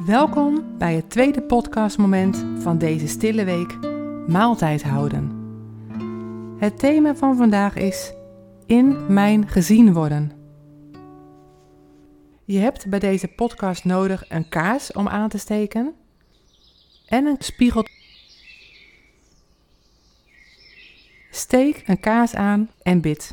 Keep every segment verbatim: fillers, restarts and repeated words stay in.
Welkom bij het tweede podcastmoment van deze stille week Maaltijd houden. Het thema van vandaag is in mijn gezien worden. Je hebt bij deze podcast nodig een kaars om aan te steken en een spiegel. Steek een kaars aan en bid.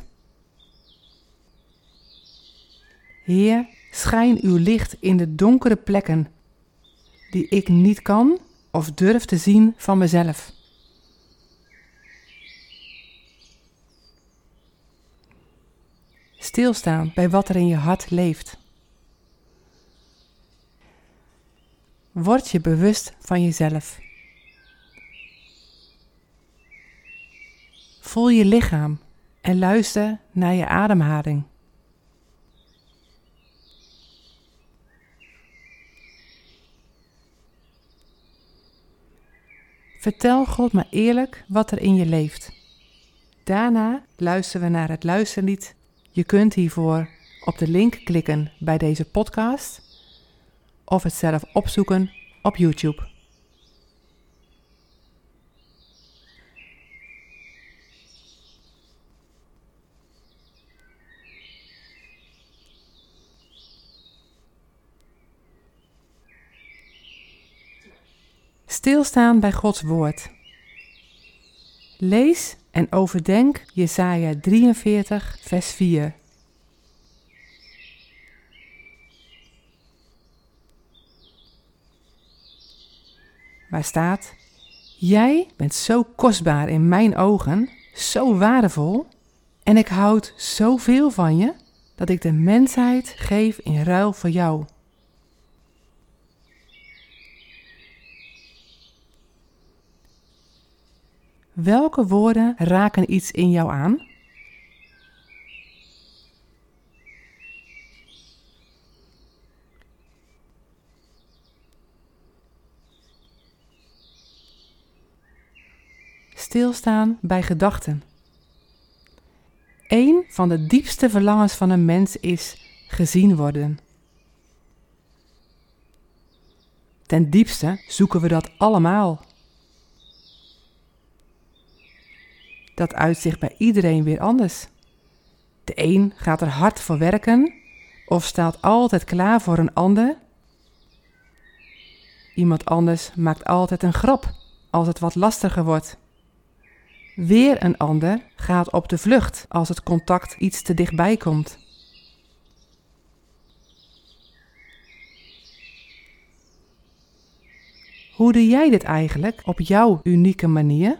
Heer, schijn uw licht in de donkere plekken die ik niet kan of durf te zien van mezelf. Stilstaan bij wat er in je hart leeft. Word je bewust van jezelf. Voel je lichaam en luister naar je ademhaling. Vertel God maar eerlijk wat er in je leeft. Daarna luisteren we naar het luisterlied. Je kunt hiervoor op de link klikken bij deze podcast of het zelf opzoeken op YouTube. Stilstaan bij Gods woord. Lees en overdenk Jesaja drieënveertig, vers vier. Waar staat: Jij bent zo kostbaar in mijn ogen, zo waardevol, en ik houd zoveel van je, dat ik de mensheid geef in ruil voor jou. Welke woorden raken iets in jou aan? Stilstaan bij gedachten. Eén van de diepste verlangens van een mens is gezien worden. Ten diepste zoeken we dat allemaal. Dat uitzicht bij iedereen weer anders. De een gaat er hard voor werken of staat altijd klaar voor een ander. Iemand anders maakt altijd een grap als het wat lastiger wordt. Weer een ander gaat op de vlucht als het contact iets te dichtbij komt. Hoe doe jij dit eigenlijk op jouw unieke manier?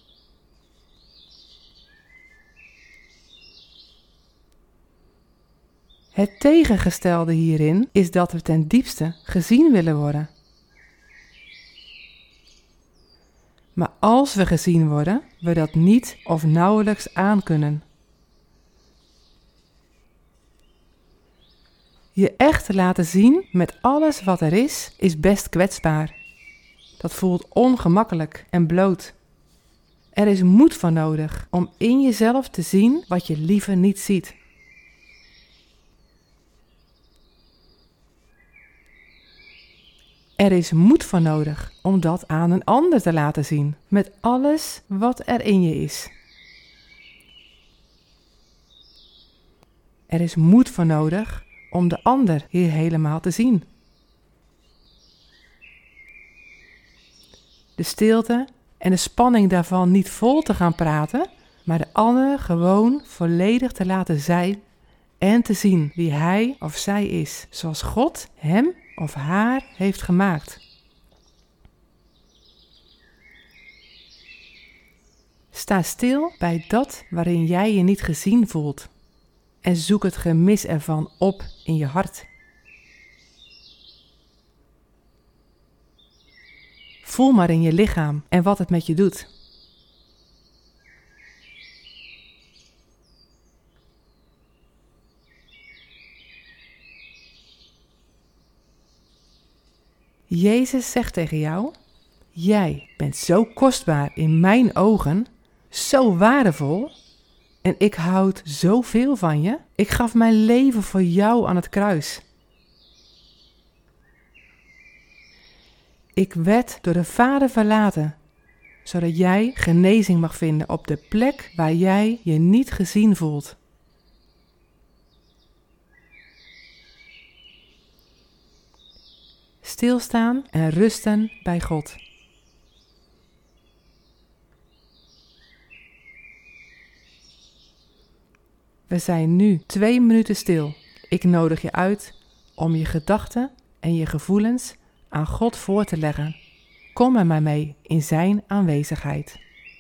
Het tegengestelde hierin is dat we ten diepste gezien willen worden. Maar als we gezien worden, we dat niet of nauwelijks aankunnen. Je echt laten zien met alles wat er is, is best kwetsbaar. Dat voelt ongemakkelijk en bloot. Er is moed voor nodig om in jezelf te zien wat je liever niet ziet. Er is moed voor nodig om dat aan een ander te laten zien, met alles wat er in je is. Er is moed voor nodig om de ander hier helemaal te zien. De stilte en de spanning daarvan niet vol te gaan praten, maar de ander gewoon volledig te laten zijn en te zien wie hij of zij is, zoals God hem of haar heeft gemaakt. Sta stil bij dat waarin jij je niet gezien voelt en zoek het gemis ervan op in je hart. Voel maar in je lichaam en wat het met je doet. Jezus zegt tegen jou: jij bent zo kostbaar in mijn ogen, zo waardevol, en ik houd zoveel van je. Ik gaf mijn leven voor jou aan het kruis. Ik werd door de Vader verlaten, zodat jij genezing mag vinden op de plek waar jij je niet gezien voelt. Stilstaan en rusten bij God. We zijn nu twee minuten stil. Ik nodig je uit om je gedachten en je gevoelens aan God voor te leggen. Kom er maar mee in zijn aanwezigheid.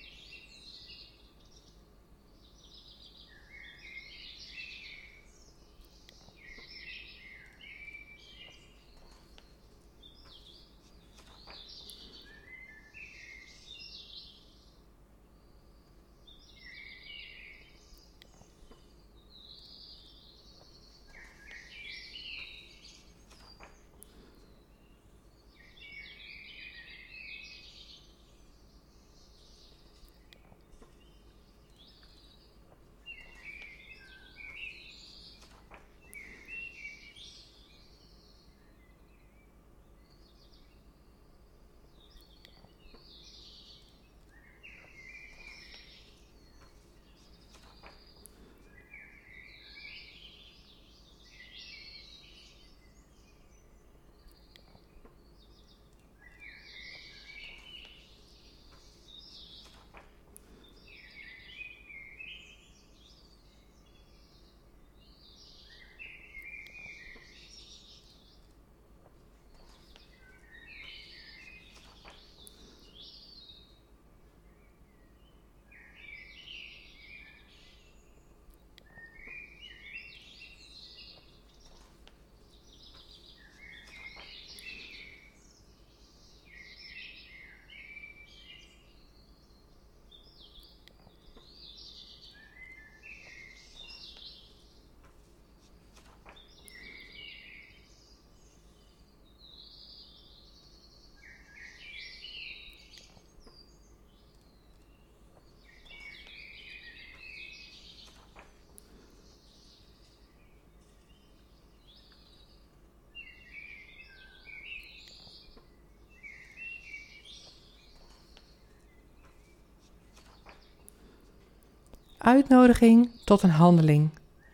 Uitnodiging tot een handeling.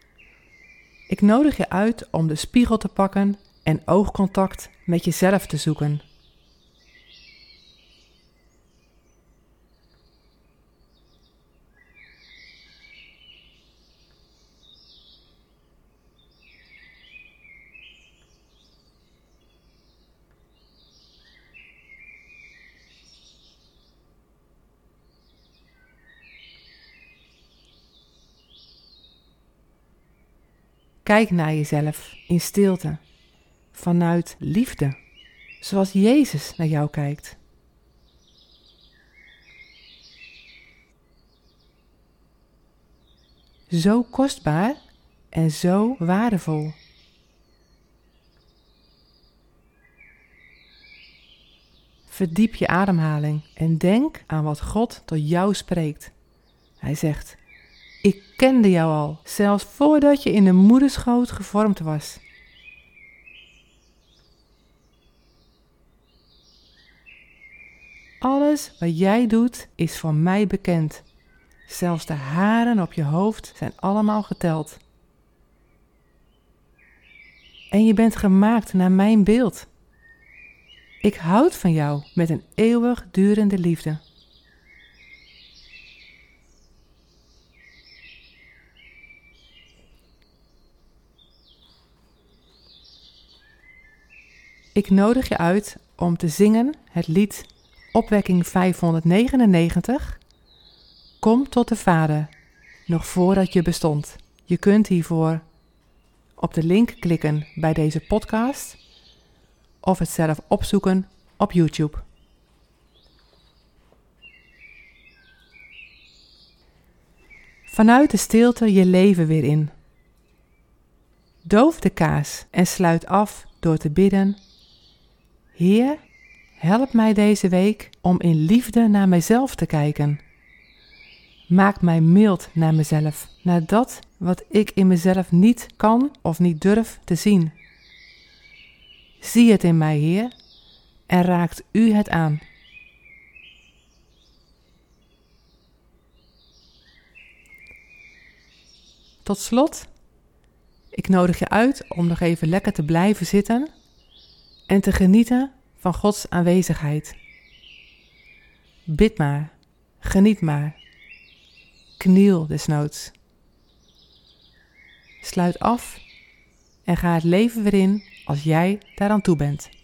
Ik nodig je uit om de spiegel te pakken en oogcontact met jezelf te zoeken. Kijk naar jezelf in stilte, vanuit liefde, zoals Jezus naar jou kijkt. Zo kostbaar en zo waardevol. Verdiep je ademhaling en denk aan wat God tot jou spreekt. Hij zegt: ik kende jou al, zelfs voordat je in de moederschoot gevormd was. Alles wat jij doet is voor mij bekend. Zelfs de haren op je hoofd zijn allemaal geteld. En je bent gemaakt naar mijn beeld. Ik houd van jou met een eeuwigdurende liefde. Ik nodig je uit om te zingen het lied Opwekking vijfhonderdnegenennegentig. Kom tot de Vader, nog voordat je bestond. Je kunt hiervoor op de link klikken bij deze podcast of het zelf opzoeken op YouTube. Vanuit de stilte je leven weer in. Doof de kaars en sluit af door te bidden: Heer, help mij deze week om in liefde naar mijzelf te kijken. Maak mij mild naar mezelf, naar dat wat ik in mezelf niet kan of niet durf te zien. Zie het in mij, Heer, en raakt u het aan? Tot slot, ik nodig je uit om nog even lekker te blijven zitten en te genieten van Gods aanwezigheid. Bid maar, geniet maar, kniel desnoods. Sluit af en ga het leven weer in als jij daaraan toe bent.